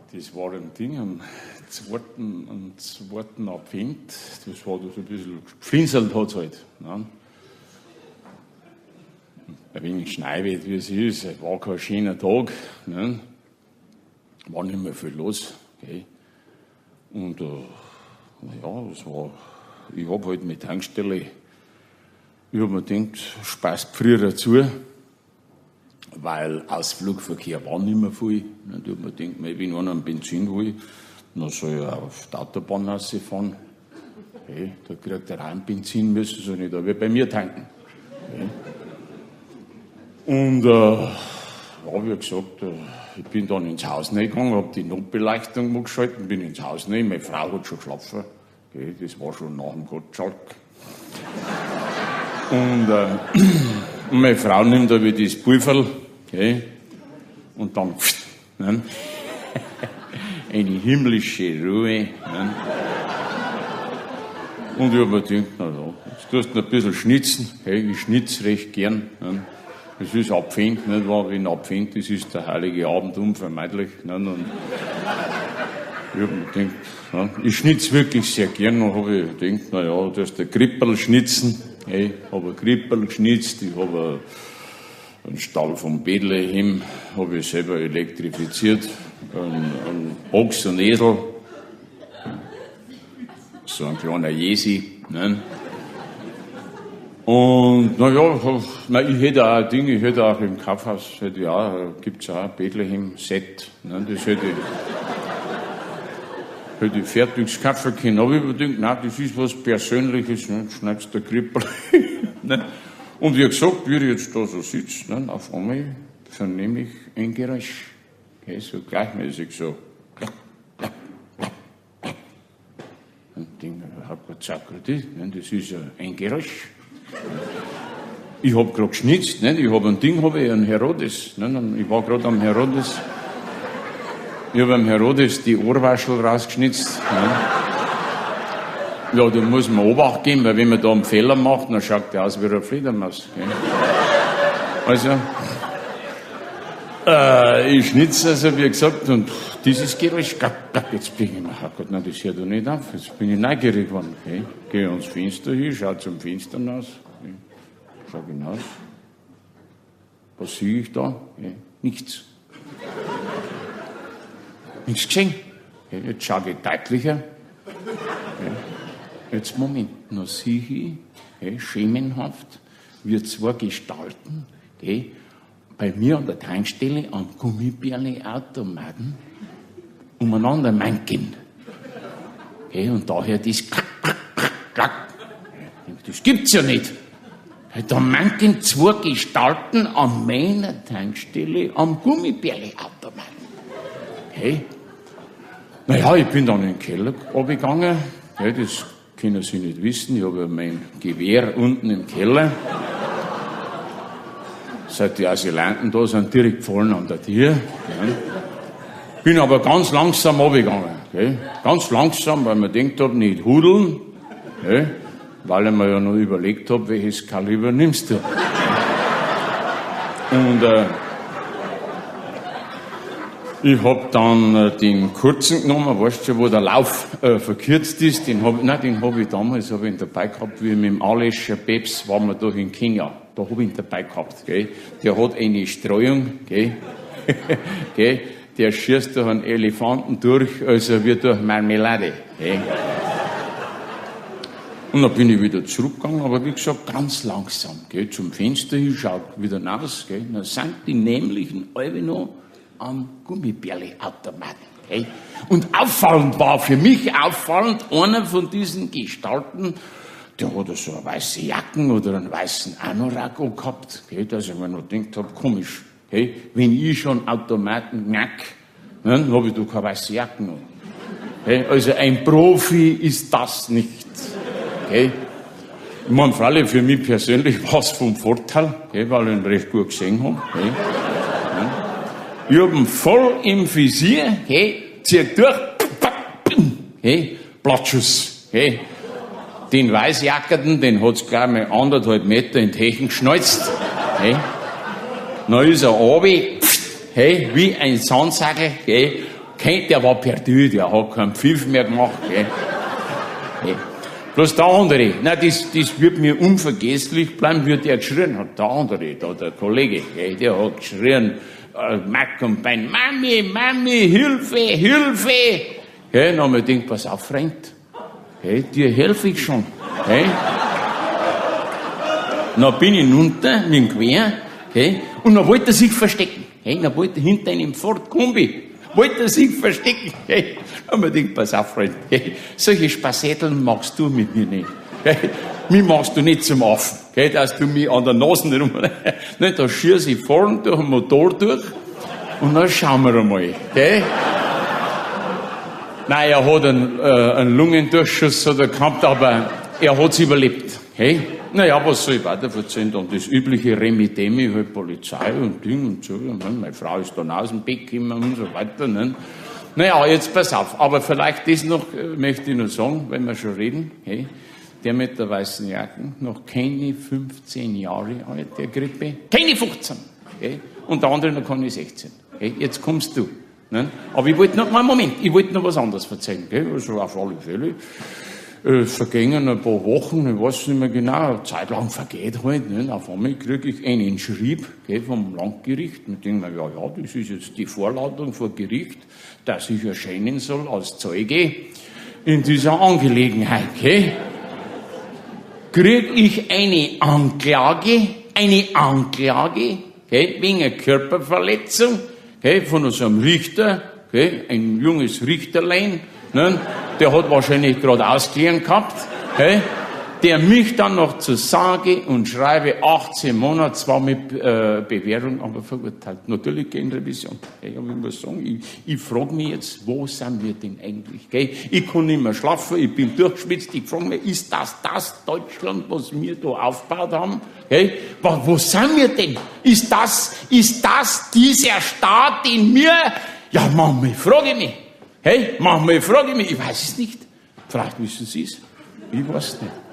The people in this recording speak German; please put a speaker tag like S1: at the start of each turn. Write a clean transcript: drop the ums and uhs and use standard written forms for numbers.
S1: Das war ein Ding am zweiten Advent. Das war da so ein bisschen geflinzelt hat es halt. Ne? Ein wenig Schneewett, wie es ist. Es war kein schöner Tag. Ne? War nicht mehr viel los. Okay? Und ja, das war. Ich habe halt mit Tankstelle. Ich habe mir gedacht, speist früher dazu. Weil Ausflugverkehr war nicht mehr viel. Ich habe mir gedacht, wenn einer einen Benzin will, dann soll er auf die Autobahn rausfahren. Hey, da kriegt er rein Benzin, müssen sie nicht, aber bei mir tanken. Hey. Und wie gesagt, ich bin dann ins Haus reingegangen, habe die Notbeleuchtung mal geschalten, bin ins Haus rein, meine Frau hat schon geschlafen. Okay, das war schon nach dem Gottschalk. Und meine Frau nimmt aber das Pulverl, okay, und dann ne? Eine himmlische Ruhe. Ne? Und ich habe mir gedacht, na ja, jetzt tust du ein bisschen schnitzen. Okay, ich schnitze recht gern. Ne? Es ist Advent, nicht wahr? Wenn Advent ist, ist der heilige Abend unvermeidlich. Ne? Und ich habe mir gedacht, ja, ich schnitze wirklich sehr gern. Dann habe ich gedacht, na ja, du hast ein Krippel schnitzen. Hey, ich habe ein Krippel geschnitzt, ich habe einen Stall von Bethlehem, habe ich selber elektrifiziert, einen Ochs und Esel, so ein kleiner Jesi. Ne? Und naja, ich hätte auch ein Ding, ich hätte auch im Kaufhaus, gibt es auch ein Bethlehem-Set, ne? Das hätte ich fertig kaufen können. Aber ich habe gedacht, nein, das ist was Persönliches, ne? Schneidest der Krippel. Ne? Und wie gesagt, wie ich jetzt da so sitze, ne? Auf einmal vernehme ich ein Geräusch. Okay, so gleichmäßig so. Und ich denke, das ist ein Geräusch. Ich habe gerade geschnitzt, ne? Ich habe ein Ding, einen Herodes. Ne? Ich war gerade am Herodes. Ich habe am Herodes die Ohrwaschel rausgeschnitzt. Ja, da muss man Obacht geben, weil wenn man da einen Fehler macht, dann schaut der aus wie eine Fledermaus. Also, ich schnitze, also wie gesagt, und dieses Geräusch, jetzt bin ich mir, oh Gott, nein, das hört doch nicht auf, jetzt bin ich neugierig geworden. Okay. Gehe ans Fenster hin, schau zum Fenster hinaus, okay. Schau hinaus. Was sehe ich da? Okay. Nichts. Nichts gesehen. Okay. Jetzt schaue ich deutlicher. Okay. Jetzt Moment, noch sehe ich, okay, schemenhaft, wie zwei Gestalten, okay, bei mir an der Tankstelle am Gummibärle-Automaten umeinander manken. Okay, und daher das klack, klack, klack, klack. Das gibt's ja nicht. Da manken zwei Gestalten an meiner Tankstelle am Gummibärle-Automaten. Okay. Naja, ich bin dann in den Keller runtergegangen. Ja, das können Sie nicht wissen. Ich habe mein Gewehr unten im Keller. Seit die Asylanten da sind, direkt gefallen an der Tür. Ja. Bin aber ganz langsam runtergegangen. Okay. Ganz langsam, weil man denkt habe, nicht hudeln. Okay. Weil ich mir ja noch überlegt habe, welches Kaliber nimmst du. Und ich habe dann den kurzen genommen, weißt du, wo der Lauf verkürzt ist. Den habe ich damals dabei gehabt, wie mit dem Alescher Peps waren wir da in Kenia. Da habe ich ihn dabei gehabt. Gell. Der hat eine Streuung, gell. Gell. Der schießt durch einen Elefanten durch, also wie durch Marmelade. Gell. Und dann bin ich wieder zurückgegangen, aber wie gesagt, ganz langsam. Gell. Zum Fenster hin, schaut wieder raus. Gell. Dann sind die nämlichen alle noch am Gummibärle-Automaten. Okay? Und auffallend war, für mich auffallend, einer von diesen Gestalten, der hat so eine weiße Jacken oder einen weißen Anorak gehabt, okay? Dass ich mir noch gedacht habe, komisch, okay? Wenn ich schon Automaten knack, dann habe ich doch keine weiße Jacken noch. Okay? Also ein Profi ist das nicht. Okay? Ich meine, freilich für mich persönlich war es vom Vorteil, okay? Weil ich ihn recht gut gesehen habe. Okay? Ich hab ihn voll im Visier, hey, zieh durch, hey, Plattschuss, hey. Den Weißjackerten, den hat's gleich mal 1,5 Meter in die Hechen geschnalzt, hey. Dann ist er runter, hey, wie ein Sandsagel, hey, Der war perdu, der hat keinen Pfiff mehr gemacht. Gell. Bloß der andere, nein, das wird mir unvergesslich bleiben, wie der geschrien hat. Der andere, der Kollege, der hat geschrien, Mack und Bein, Mami, Hilfe, Hilfe. Dann haben wir gedacht, pass auf, Freund, dir helfe ich schon. Dann bin ich runter mit dem Gewehr, und dann wollte er sich verstecken. Dann wollte er hinter einem Ford Kombi, wollte er sich verstecken. Dann haben wir gedacht, pass auf, Freund, solche Spassetteln machst du mit mir nicht. Mich machst du nicht zum Affen, dass du mich an der Nase rum... Da schieße ich vorn durch den Motor durch und dann schauen wir einmal. Nein, er hat einen Lungendurchschuss gehabt, aber er hat es überlebt. Naja, was soll ich weiter erzählen? Dann das übliche Remi-Demi, halt Polizei und Ding und so. Und meine Frau ist dann aus dem Bett gekommen und so weiter. Ne? Naja, jetzt pass auf. Aber vielleicht das noch, möchte ich noch sagen, wenn wir schon reden. Der mit der weißen Jacke, noch keine 15 Jahre alt, der Grippe. Keine 15. Und der andere noch keine 16. Jetzt kommst du. Ne? Aber ich wollte noch, Moment, ich wollte noch was anderes erzählen. Also auf alle Fälle. Vergingen ein paar Wochen, ich weiß nicht mehr genau, eine Zeit lang vergeht halt. Ne? Auf einmal kriege ich einen Schrieb vom Landgericht. Und denke mir, ja, das ist jetzt die Vorladung vor Gericht, dass ich erscheinen soll als Zeuge in dieser Angelegenheit. Kriege ich eine Anklage wegen einer Körperverletzung von so einem Richter, ein junges Richterlein, ne? Der hat wahrscheinlich gerade ausgelernt gehabt, der mich dann noch zu sage und schreibe 18 Monate, zwar mit Bewährung, aber verurteilt. Natürlich gegen Revision. Ich muss sagen, ich frage mich jetzt, wo sind wir denn eigentlich? Ich kann nicht mehr schlafen, ich bin durchgeschwitzt, ich frage mich, ist das Deutschland, was wir da aufgebaut haben? Wo sind wir denn? Ist das dieser Staat in mir? Ja, manchmal frage ich mich. Manchmal frage ich mich, ich weiß es nicht. Vielleicht wissen Sie es. Ich weiß es nicht.